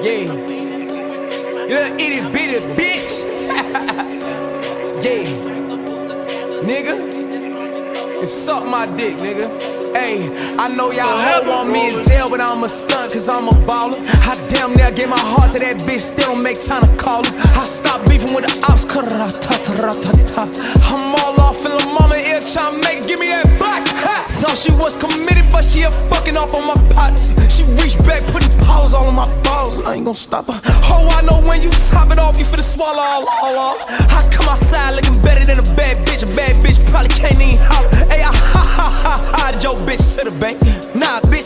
Yeah. You little itty bitty bitch. Yeah. Nigga. It's suck my dick, nigga. Hey, I know y'all hoe want me in jail, but I'm a stunt cause I'm a baller. I damn near gave my heart to that bitch, still don't make time to call her. I stopped beefing with the ops, I'm all off in the mama ear tryna make it, give me that box. Thought she was committed, but she a fucking off on my partners. She reached back, putting paws all on my balls, and I ain't gon' stop her. Oh, I know when you top it off, you finna swallow all. I come outside looking better than a bad bitch probably can't even holler. Hey, I hide your bitch to the bank. Nah, bitch,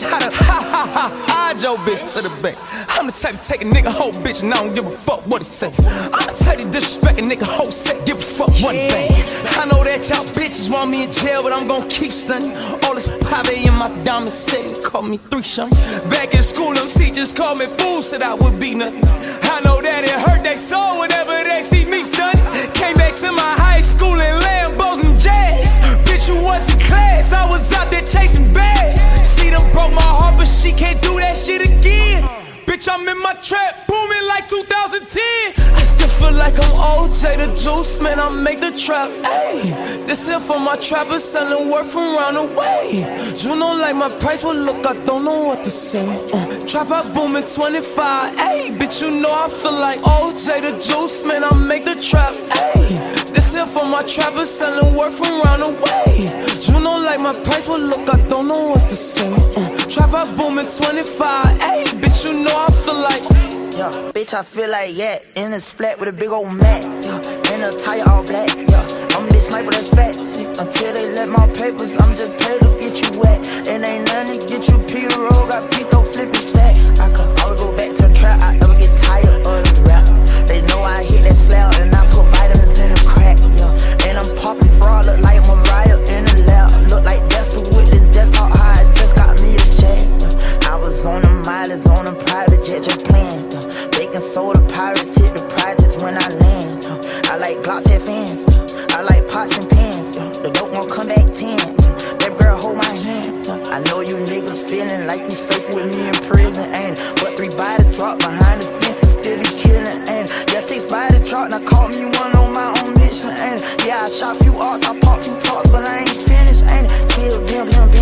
hide your bitch to the bank. I'm the type to take a nigga whole bitch and I don't give a fuck what he say. I'm the type to disrespect a nigga whole set, give a fuck what he think. I know that y'all bitches want me in jail, but I'm gon' keep stunning. All this pave in my diamond city, call me 3 shun. Back in school, them teachers called me fool, said I would be nothing. I know that it hurt they soul whenever they see me stunning. Came back to my high school in Lambos and jazz. Bitch, you was in class, I was out there chasing bags. She done broke my heart, but she can't do that shit again. Bitch, I'm in my trap, booming like 2010. I still feel like I'm OJ the Juice, man, I make the trap, ayy. This here for my trappers selling work from round the way. You know like my price will look, I don't know what to say. Trap house booming 25, ayy. Bitch, you know I feel like OJ the Juice, man, I make the trap, ayy. This here for my trappers selling work from round the way. You know like my price will look, I don't know what to say. Trap house booming 25, ayy. Bitch, you know I feel like yeah, bitch, I feel like in a splat with a big old mat, in a tire all black, I'm this sniper that's fat, until they let my papers, I'm just paid to get you wet, and ain't nothing to get you Peter Roll, got Pico flipping sack, I could always go back to the trap, I never get tired of the rap, they know I hit that slab, and I put vitamins in the crack, and I'm popping fraud, look like Mariah in the lab, look like Dexter with this desktop high, just got me a check, I was on the mileage, on a private jet, just playing. Baking soda pirates hit the projects when I land. I like Glocks FNs, I like pots and pans. The dope won't come back 10. That girl hold my hand. I know you niggas feeling like you safe with me in prison, ain't it? But 3 by the drop behind the fence and still be killing, ain't it? Yeah, 6 by the drop, now call me one on my own mission, ain't it? Yeah, I shot few arts, I pop few talks, but I ain't finished, ain't it? Kill them.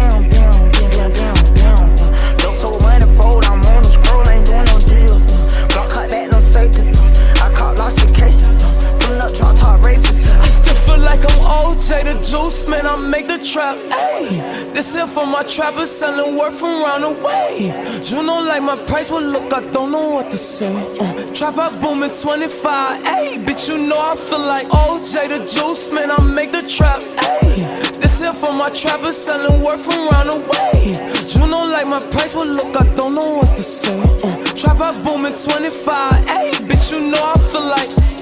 Dope so manifold, I'm on the scroll, ain't doing no deals. Block cut back, no safety. I caught lost your cases. Pulling up, drop top rapists. I still feel like I'm OJ the Juice, man, I make the trap, ayy. This here for my trappers selling work from round the way. You know like my price will look, I don't know what to say. Trap house booming 25, ayy. Bitch, you know I feel like OJ the Juice, man, I make the trap, ayy. This here for my trappers selling work from round the way. You know like my price will look, I don't know what to say. Trap house booming 25, ayy. Bitch, you know I feel like